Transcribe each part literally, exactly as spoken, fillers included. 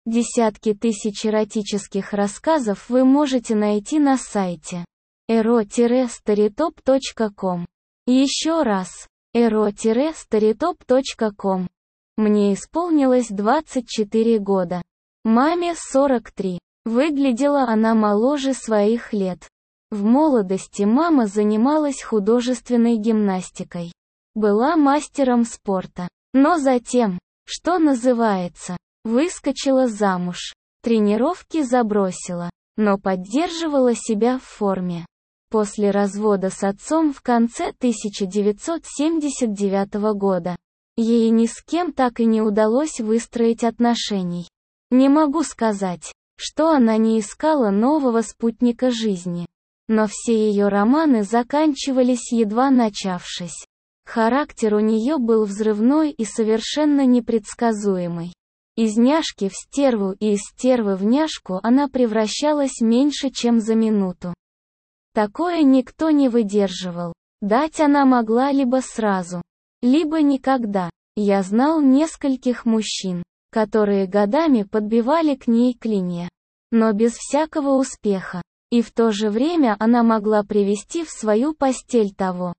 Десятки тысяч эротических рассказов вы можете найти на сайте эро старитоп точка ком. Еще раз, эро старитоп точка ком. Мне исполнилось двадцать четыре года. Маме сорок три. Выглядела она моложе своих лет. В молодости мама занималась художественной гимнастикой. Была мастером спорта. Но затем, что называется, выскочила замуж. Тренировки забросила, но поддерживала себя в форме. После развода с отцом в конце тысяча девятьсот семьдесят девятого года ей ни с кем так и не удалось выстроить отношений. Не могу сказать, что она не искала нового спутника жизни. Но все ее романы заканчивались едва начавшись. Характер у нее был взрывной и совершенно непредсказуемый. Из няшки в стерву и из стервы в няшку она превращалась меньше, чем за минуту. Такое никто не выдерживал. Дать она могла либо сразу, либо никогда. Я знал нескольких мужчин, которые годами подбивали к ней клинья, но без всякого успеха. И в то же время она могла привести в свою постель того,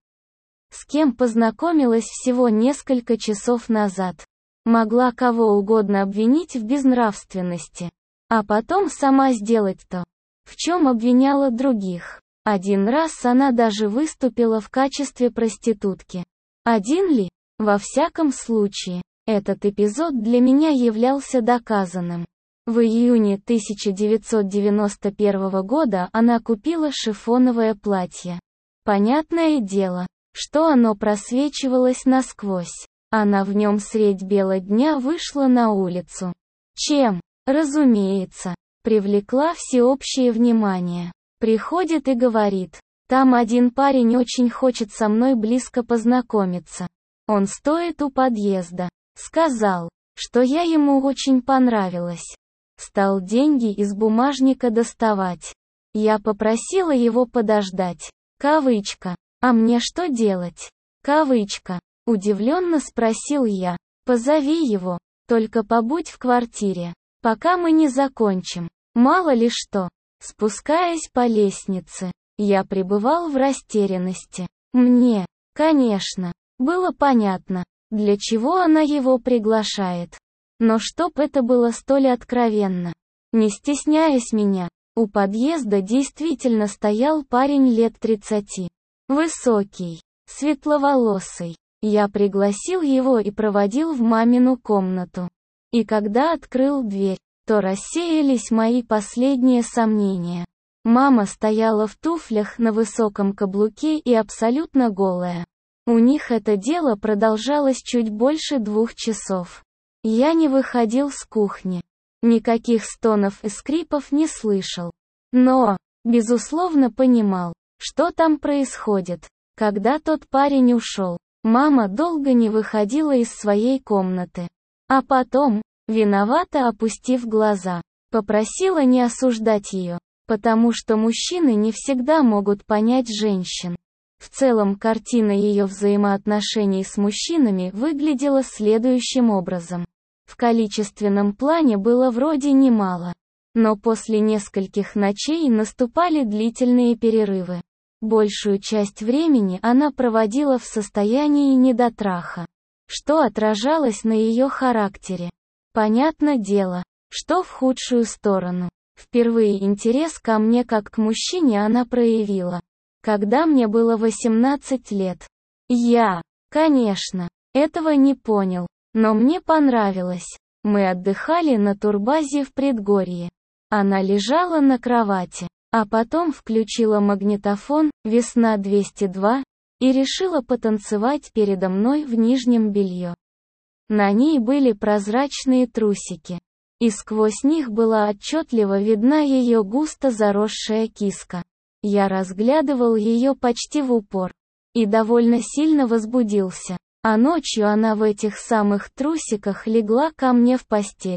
с кем познакомилась всего несколько часов назад. Могла кого угодно обвинить в безнравственности, а потом сама сделать то, в чем обвиняла других. Один раз она даже выступила в качестве проститутки. Один ли? Во всяком случае, этот эпизод для меня являлся доказанным. В июне тысяча девятьсот девяносто первого года она купила шифоновое платье. Понятное дело, что оно просвечивалось насквозь. Она в нем средь бела дня вышла на улицу. Чем, разумеется, привлекла всеобщее внимание. Приходит и говорит: «Там один парень очень хочет со мной близко познакомиться. Он стоит у подъезда. Сказал, что я ему очень понравилась. Стал деньги из бумажника доставать. Я попросила его подождать. Кавычка. А мне что делать? Кавычка. Удивленно спросил я. Позови его, только побудь в квартире, пока мы не закончим. Мало ли что». Спускаясь по лестнице, я пребывал в растерянности. Мне, конечно, было понятно, для чего она его приглашает. Но чтоб это было столь откровенно, не стесняясь меня, у подъезда действительно стоял парень лет тридцати. Высокий, светловолосый. Я пригласил его и проводил в мамину комнату. И когда открыл дверь, то рассеялись мои последние сомнения. Мама стояла в туфлях на высоком каблуке и абсолютно голая. У них это дело продолжалось чуть больше двух часов. Я не выходил с кухни. Никаких стонов и скрипов не слышал. Но, безусловно, понимал, что там происходит. Когда тот парень ушел, мама долго не выходила из своей комнаты. А потом, виновато опустив глаза, попросила не осуждать ее, потому что мужчины не всегда могут понять женщин. В целом картина ее взаимоотношений с мужчинами выглядела следующим образом. В количественном плане было вроде немало, но после нескольких ночей наступали длительные перерывы. Большую часть времени она проводила в состоянии недотраха, что отражалось на ее характере. Понятно дело, что в худшую сторону. Впервые интерес ко мне как к мужчине она проявила, когда мне было восемнадцать лет. Я, конечно, этого не понял, но мне понравилось. Мы отдыхали на турбазе в предгорье. Она лежала на кровати, а потом включила магнитофон «Весна двести два» и решила потанцевать передо мной в нижнем белье. На ней были прозрачные трусики, и сквозь них была отчетливо видна ее густо заросшая киска. Я разглядывал ее почти в упор, и довольно сильно возбудился, а ночью она в этих самых трусиках легла ко мне в постель.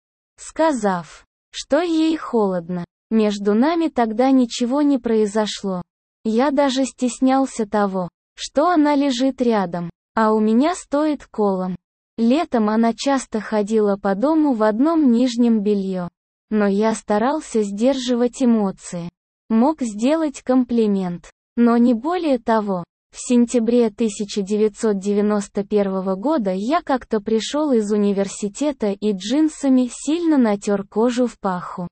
Сказав, что ей холодно, между нами тогда ничего не произошло. Я даже стеснялся того, что она лежит рядом, а у меня стоит колом. Летом она часто ходила по дому в одном нижнем белье. Но я старался сдерживать эмоции. Мог сделать комплимент. Но не более того. В сентябре тысяча девятьсот девяносто первого года я как-то пришел из университета и джинсами сильно натер кожу в паху.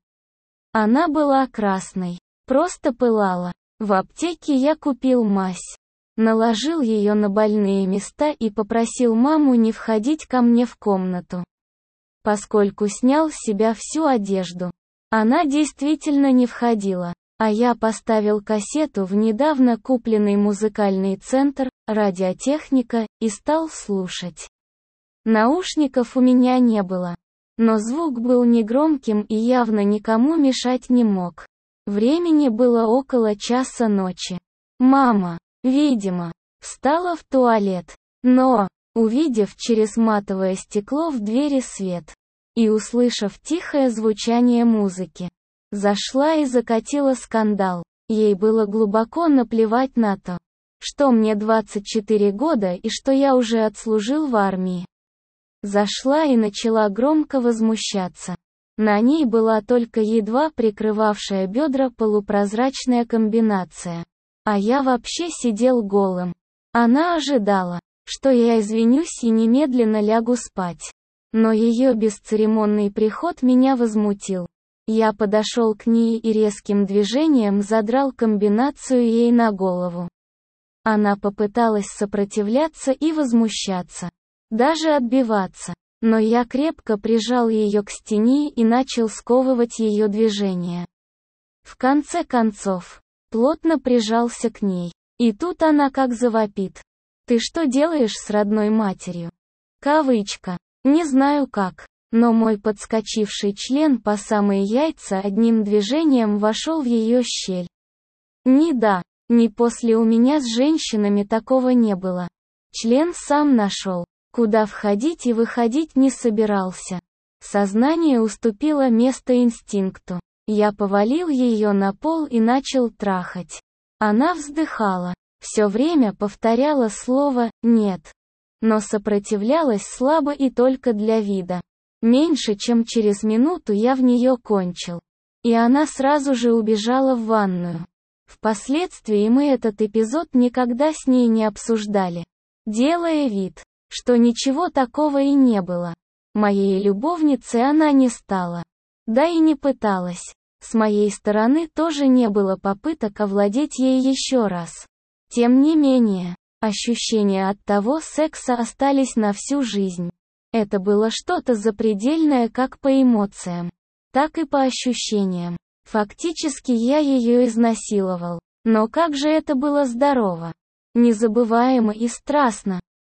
Она была красной. Просто пылала. В аптеке я купил мазь. Наложил ее на больные места и попросил маму не входить ко мне в комнату. Поскольку снял с себя всю одежду. Она действительно не входила. А я поставил кассету в недавно купленный музыкальный центр, радиотехника, и стал слушать. Наушников у меня не было. Но звук был негромким и явно никому мешать не мог. Времени было около часа ночи. Мама, видимо, встала в туалет. Но, увидев через матовое стекло в двери свет и услышав тихое звучание музыки, зашла и закатила скандал. Ей было глубоко наплевать на то, что мне двадцать четыре года и что я уже отслужил в армии. Зашла и начала громко возмущаться. На ней была только едва прикрывавшая бедра полупрозрачная комбинация. А я вообще сидел голым. Она ожидала, что я извинюсь и немедленно лягу спать. Но ее бесцеремонный приход меня возмутил. Я подошел к ней и резким движением задрал комбинацию ей на голову. Она попыталась сопротивляться и возмущаться. Даже отбиваться. Но я крепко прижал ее к стене и начал сковывать ее движения. В конце концов, плотно прижался к ней. И тут она как завопит. «Ты что делаешь с родной матерью?» Кавычка. Не знаю как. Но мой подскочивший член по самые яйца одним движением вошел в ее щель. Ни да, ни после у меня с женщинами такого не было. Член сам нашел, куда входить и выходить не собирался. Сознание уступило место инстинкту. Я повалил ее на пол и начал трахать. Она вздыхала, все время повторяла слово «нет». Но сопротивлялась слабо и только для вида. Меньше чем через минуту я в нее кончил. И она сразу же убежала в ванную. Впоследствии мы этот эпизод никогда с ней не обсуждали. Делая вид, что ничего такого и не было. Моей любовницей она не стала. Да и не пыталась. С моей стороны тоже не было попыток овладеть ей еще раз. Тем не менее, ощущения от того секса остались на всю жизнь. Это было что-то запредельное как по эмоциям, так и по ощущениям. Фактически я ее изнасиловал. Но как же это было здорово, незабываемо и страстно.